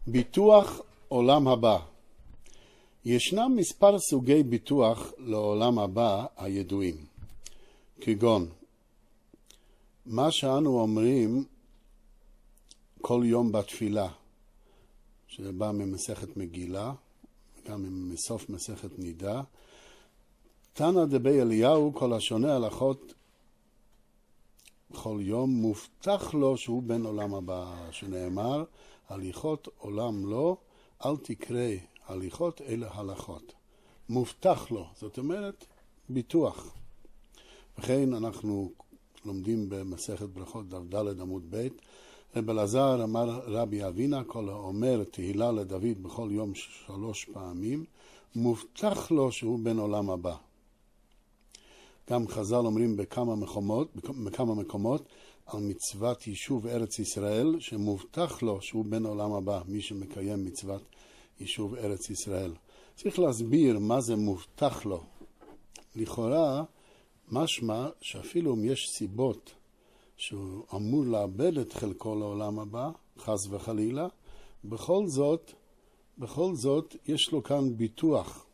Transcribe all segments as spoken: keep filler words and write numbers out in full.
ביטוח עולם הבא. ישנם מספר סוגי ביטוח לעולם הבא הידועים, כגון מה שאנו אומרים כל יום בתפילה, שבא ממסכת מגילה, גם מסוף מסכת נידה. תנא דבי אליהו, כל השונה הלכות כל יום מובטח לו שהוא בן עולם הבא, שנאמר הליכות עולם לא, אל תקרא הליכות אלא הלכות. מובטח לו, זאת אומרת ביטוח. וכן אנחנו לומדים במסכת ברכות דף ד' עמוד ב', רב אלעזר אמר רבי אבינה, כל האומר תהילה לדוד בכל יום שלוש פעמים, מובטח לו שהוא בן עולם הבא. גם חז"ל אומרים בכמה מקומות, בכמה מקומות על מצוות יישוב ארץ ישראל, שמובטח לו שהוא בן עולם הבא, מי שמקיים מצוות יישוב ארץ ישראל. צריך להסביר מה זה מובטח לו. לכאורה משמע שאפילו אם יש סיבות שהוא אמור לאבד את חלקו לעולם הבא, חס וחלילה, בכל זאת, בכל זאת יש לו כאן ביטוח.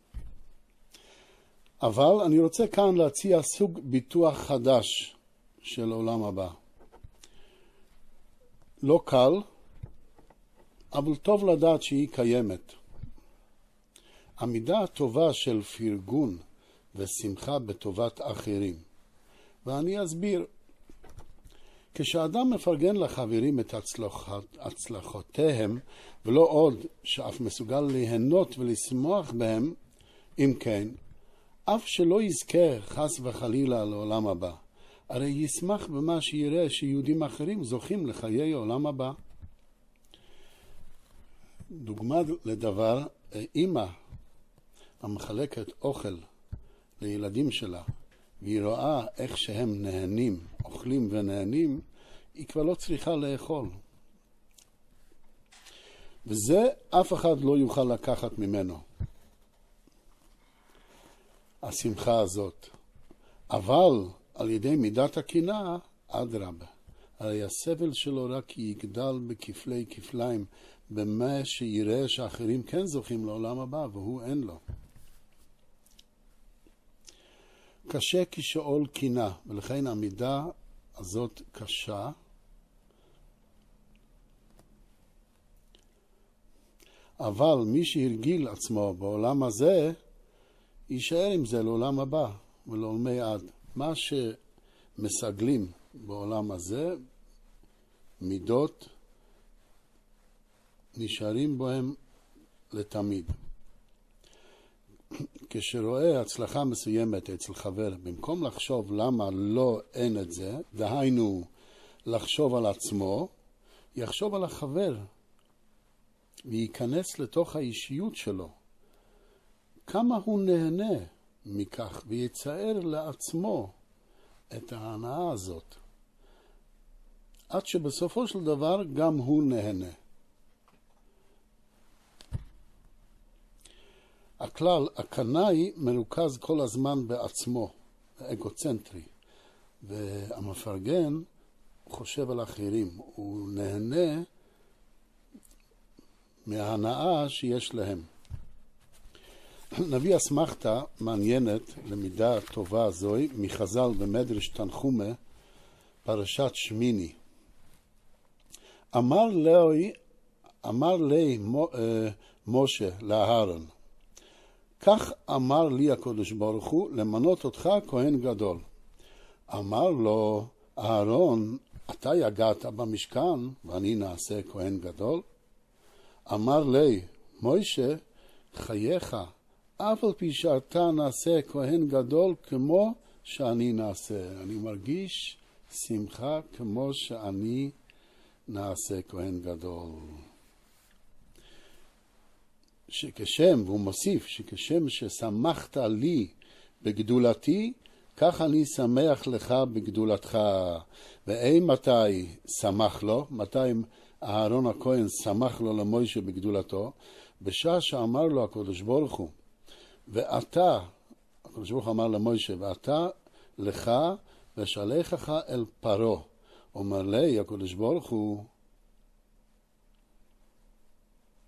אבל אני רוצה כאן להציע סוג ביטוח חדש של עולם הבא. לא קל, אבל טוב לדעת שהיא קיימת. המידה הטובה של פרגון ושמחה בטובת אחרים. ואני אסביר. כשאדם מפרגן לחברים את הצלחות, הצלחותיהם, ולא עוד שאף מסוגל ליהנות ולשמוח בהם, אם כן, אף שלא יזכה חס וחלילה לעולם הבא, הרי ישמח במה שיראה שיהודים אחרים זוכים לחיי עולם הבא. דוגמה לדבר, אמא המחלקת אוכל לילדים שלה, והיא רואה איך שהם נהנים, אוכלים ונהנים, היא כבר לא צריכה לאכול. וזה אף אחד לא יוכל לקחת ממנו, השמחה הזאת. אבל על ידי מידת הקנאה, אדרבה. הרי הסבל שלו רק יגדל בכפלי כפליים, במה שיראה שאחרים כן זוכים לעולם הבא, והוא אין לו. קשה כשאול קנאה, ולכן המידה הזאת קשה. אבל מי שהרגיל עצמו בעולם הזה, יישאר עם זה לעולם הבא ולעולמי עד. מה שמסגלים בעולם הזה, מידות, נשארים בהם לתמיד. כשרואה הצלחה מסוימת אצל חבר, במקום לחשוב למה לא אין את זה, דהיינו לחשוב על עצמו, יחשוב על החבר וייכנס לתוך האישיות שלו. כמה הוא נהנה מכך, ויצייר לעצמו את ההנאה הזאת. עד שבסופו של דבר גם הוא נהנה. הכלל, הקנאי מרוכז כל הזמן בעצמו, אגוצנטרי. והמפרגן חושב על אחרים. הוא נהנה מההנאה שיש להם. נביא אסמכתה מעניינת למידה טובה זוהי מחז"ל במדרש תנחומה פרשת שמיני. אמר לי, אמר לי משה לאהרון, כך אמר לי הקדוש ברוך הוא למנות אותך כהן גדול. אמר לו אהרון, אתה יגעת במשכן ואני נעשה כהן גדול? אמר לי משה, חייך, אף על פי שאתה נעשה כהן גדול כמו שאני נעשה. אני מרגיש שמחה כמו שאני נעשה כהן גדול. שכשם, והוא מוסיף, שכשם ששמחת לי בגדולתי, כך אני שמח לך בגדולתך. ואי מתי שמח לו, מתי אהרון הכהן שמח לו למוישה בגדולתו, בשעה שאמר לו הקדוש ברוך הוא, ואתה, הקדוש ברוך הוא אמר למוישה, ואתה לך ושלחך אל פרעה. אומר לי הקדוש ברוך הוא,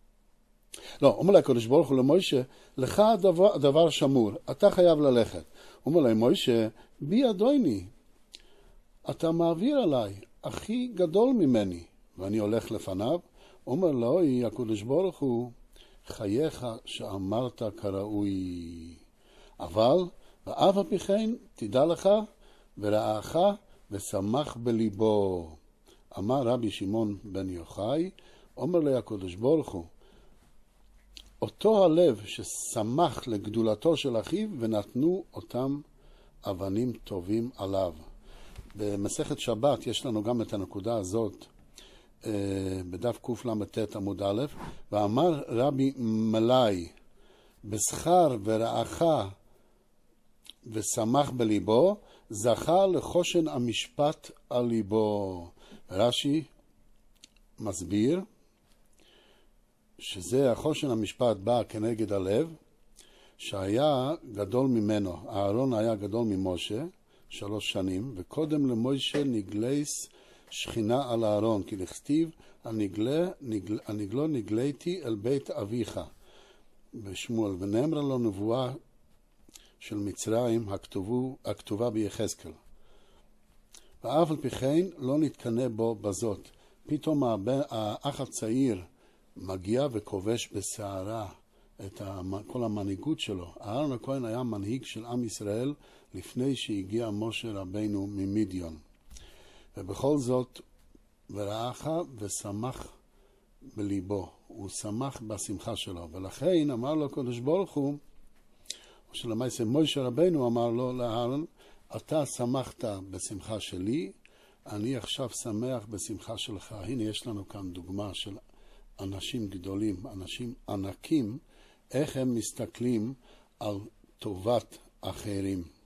לא, אומר לה הקדוש ברוך הוא למוישה, לך הדבר, הדבר שמור, אתה חייב ללכת. אומר לה, מוישה, בי אדוני, אתה מעביר עליי, הכי גדול ממני, ואני הולך לפניו. אומר לו, הקדוש ברוך הוא, חייך שאמרת כראוי. אבל, ואף על פי כן, תדע לך, ורעך ושמח בליבו. אמר רבי שמעון בן יוחאי, אומר לי הקדוש ברוך הוא, אותו הלב ששמח לגדולתו של אחיו, ונתנו אותם אבנים טובים עליו. במסכת שבת יש לנו גם את הנקודה הזאת, בדף קל"ט עמוד א', ואמר רבי מלאי, בשכר ורעך ושמח בליבו, זכה לחושן המשפט על ליבו. רש"י מסביר שזה החושן המשפט בא כנגד הלב, שהיה גדול ממנו. אהרון היה גדול ממשה שלוש שנים, וקודם למשה נגלס שכינה על אהרון, כי לכתיב, הנגלה, נגל, הנגלו נגליתי אל בית אביך, בשמואל, ונאמרה לו נבואה של מצרים הכתובו, הכתובה ביחזקאל. ואף על פי כן לא נתקנה בו בזאת. פתאום האח הצעיר מגיע וכובש בסערה את כל המנהיגות שלו. אהרון הכהן היה מנהיג של עם ישראל לפני שהגיע משה רבינו ממדיון. ובכל זאת, ורעך ושמח בליבו. הוא שמח בשמחה שלו. ולכן אמר לו הקדוש ברוך הוא, או שלמעשה משה רבינו אמר לו לאהרון, אתה שמחת בשמחה שלי, אני עכשיו שמח בשמחה שלך. הנה יש לנו כאן דוגמה של אנשים גדולים, אנשים ענקים, איך הם מסתכלים על טובת אחרים.